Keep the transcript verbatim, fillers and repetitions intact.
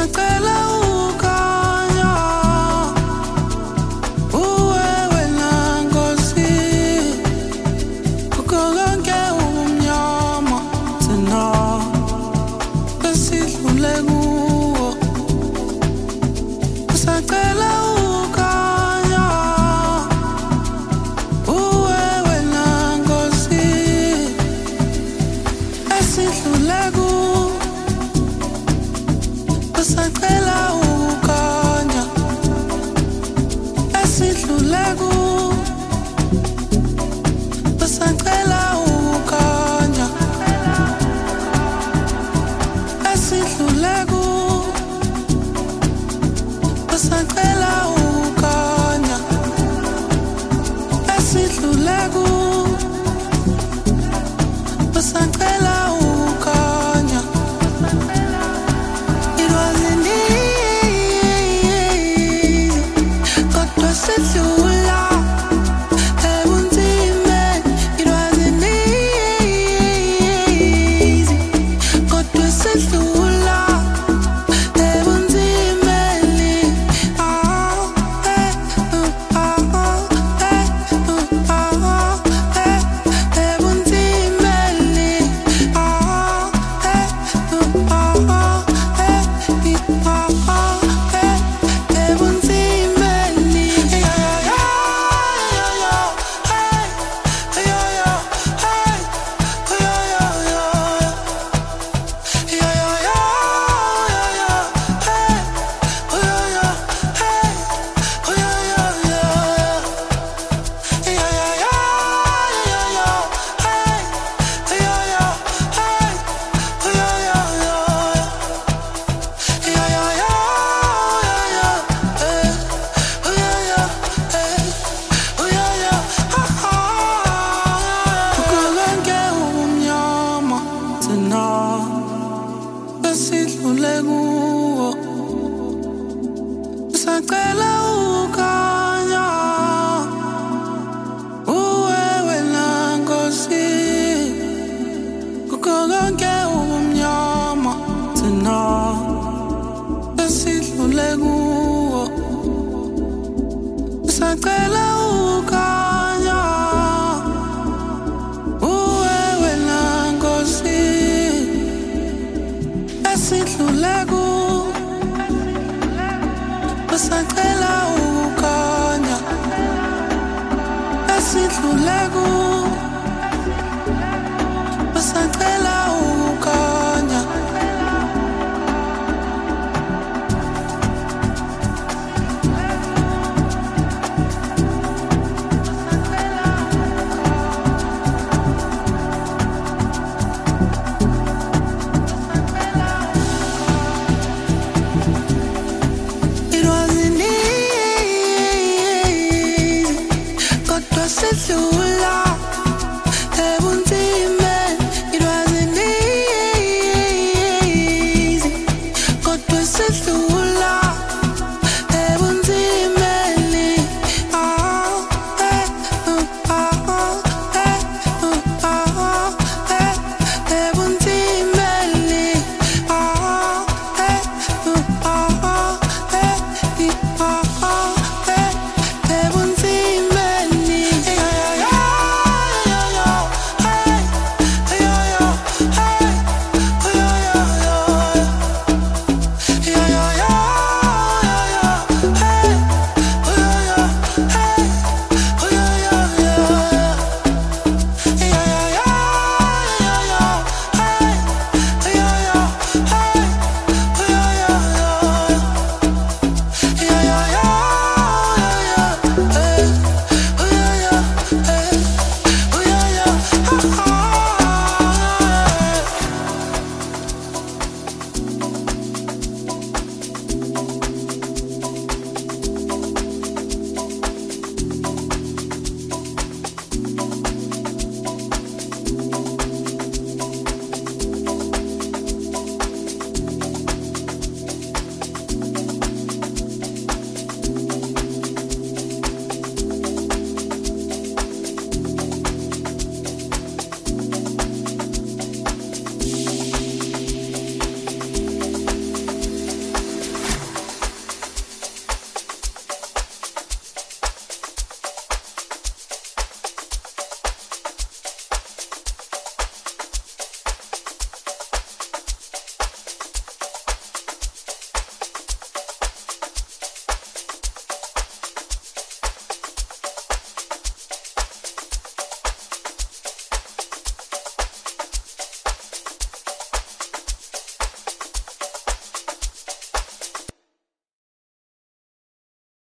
usacela ukanya uwe wena Nkosi kukho konke ubumnyama thina esidlule kuwo usacela ukanya uwe wena Nkosi esidlule kuwo usacela ukanya esidlule kuwo usacela ukanya esidlule kuwo usacela ukanya esidlule kuwo usacela ukanya. It wasn't easy, kodwa sidlula ebunzimeni. It wasn't easy, kodwa sidlula ebunzimeni. Ah, eh, uh, ah, eh, uh, ah, eh, ebunzimeni. Ah, eh, uh, ah, eh, i- ah, eh, ebunzimeni. Yeah, yeah, yeah, yeah, hey, yeah, yeah, hey, yeah, yeah, yeah. Yeah, yeah, yeah, yeah, yeah, hey, oh yeah, yeah, hey, oh yeah, yeah, yeah. Yeah, yeah, yeah, yeah, yeah, hey, yeah, yeah, hey, oh yeah, yeah, yeah. Yeah, yeah, yeah, yeah, yeah, hey, oh yeah, yeah, hey, oh yeah, yeah, ha ha. Kukho konke ubumnyama thina esidlule kuwo usacela ukanya uwe wena Nkosi kukho konke ubumnyama thina esidlule kuwo usacela ukanya uwe wena Nkosi esidlule kuwo usacela ukanya esidlule kuwo usacela